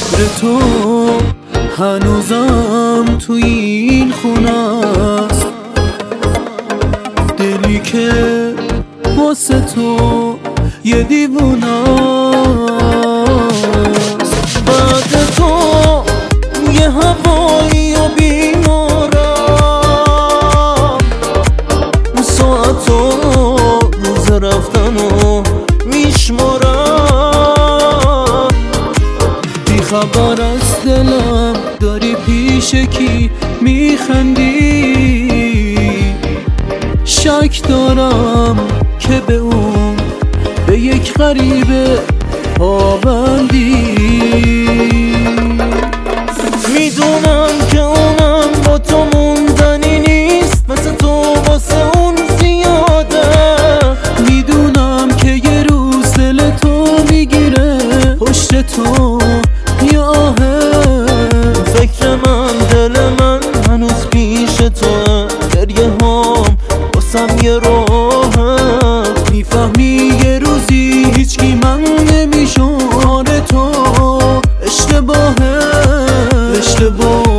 فکر تو هنوزم تو این خونه است، دلی که واسه تو یه دیوونه است. بعد تو یه هوایی و بیمارم، ساعت و روز رفتن و میشمارم. بی خبر از دلم داری پیش کی میخندی، شک دارم که به اون به یک غریبه پابندی. میدونم که اونم با تو موندنی نیست، مثل تو واسه اون زیاده. میدونم که یه روز دل تو میگیره پشت تو یه آهه. فکر من دل من هنوز پیش توه، گریه هام واسم یه راهه. میفهمی یه روزی هیچکی من نمیشون، آره تو اشتباهه اشتباهه.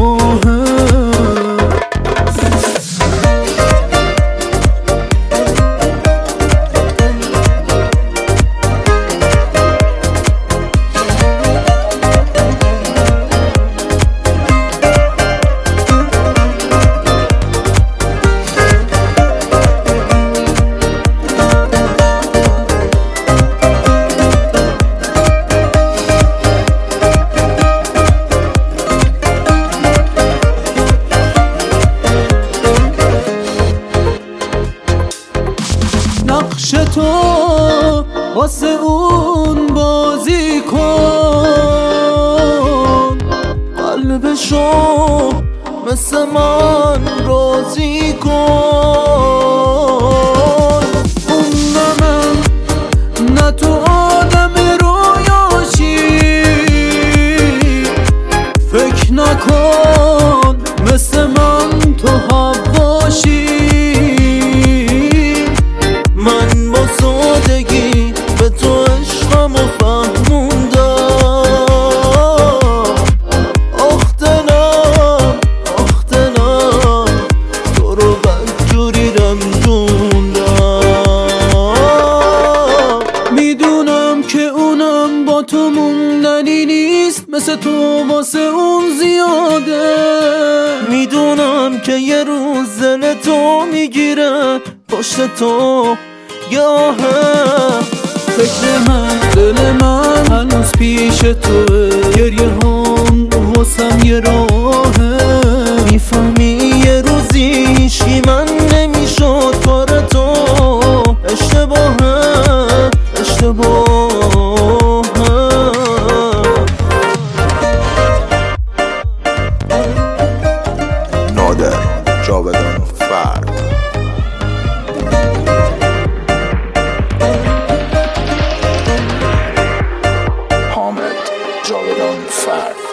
نقش تو واسه اون بازی کن، قلبشو مثل من راضی کن. اون نه من نه تو آدم رویاشی، فکر نکن مثل من تو حواشی. من با سادگی به تو عشقم و فهموندم. آخ دلم تو رو بدجوری رنجوندم. میدونم که اونم با تو موندنی نیست، مثل تو واسه اون زیاده. میدونم که یه روز دل تو میگیره پشت تو یاه. فکر من دل من هنوز پیش توه، گریه هم واسم یه راهه. میفهمی یه روزی هیچکی من نمیشد، کار تو اشتباهه اشتباهه. نادر جاودان فرد. حامد جاودان فرد.